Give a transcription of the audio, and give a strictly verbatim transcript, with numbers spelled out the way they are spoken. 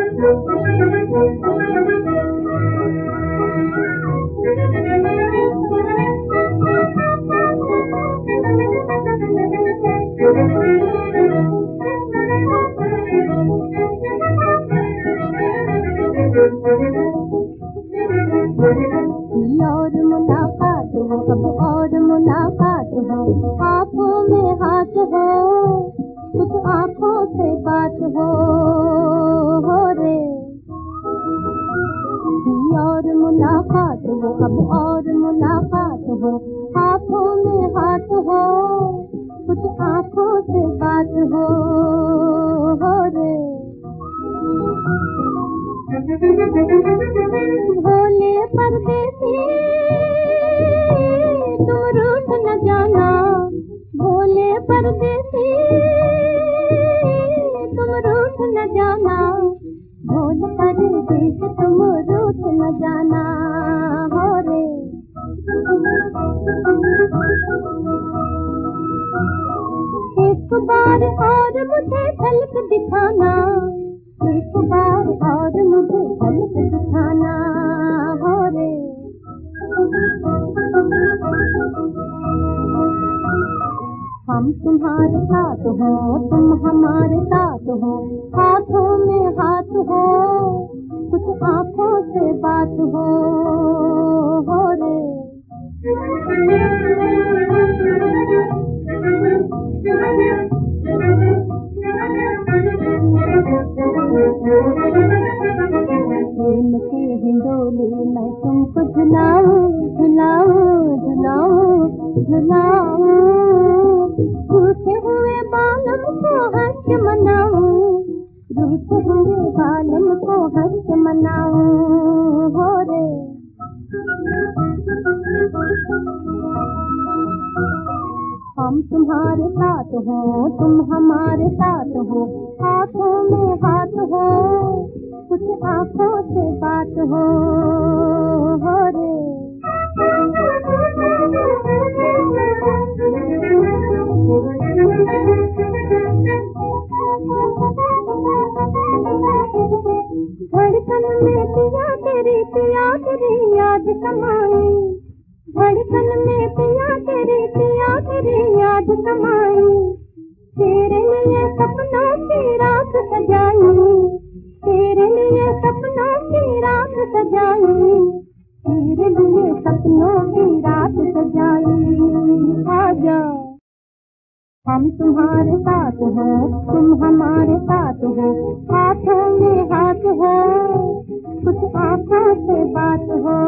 और मुलाकात हो, अब और मुलाकात हो, आँखों में हाथ हो, कुछ आँखों से बात हो, हो रे। और मुलाकात हो, अब और मुलाकात हो, आँखों में हाथ हो, कुछ आँखों से बात हो, हो रे। भोले परदेसी तुम रूठ न जाना, भोले परदेसी तुम रूठ न जाना, भोले परदेसी तुम रूठ न जाना, हो रे। एक बार और मुझे झलक दिखाना, एक बार और मुझे झलक दिखाना, हो रे। हम तुम्हारे साथ हो, तुम हमारे साथ हो, हाथों में हाथ हो, कुछ आँखों से बात हो, हो रे। प्रेम की हिंडोली मैं तुमको झुलाऊं, झुलाऊं, झुलाऊं, झुलाऊं, रूठे हुए बालम को हंस के मनाऊं, रूठे हुए बालम को हंस के मनाऊं, हो रे। हम तुम्हारे साथ हो, तुम हमारे साथ हो, हाथों में हाथ हो, कुछ आँखों से बात हो, हो रे। धड़कन में पिया तेरी, पिया तेरी याद समाई, धड़कन में पिया तेरी, पिया तेरी याद समाई, तेरे लिए सपनों की रात सजाई, तेरे लिए सपनों की रात सजाई, तेरे लिए सपनों की रात सजाई, आजा। हम तुम्हारे साथ हो, तुम हमारे साथ हो, हाथों में हाथ हो, कुछ आँखों से बात हो,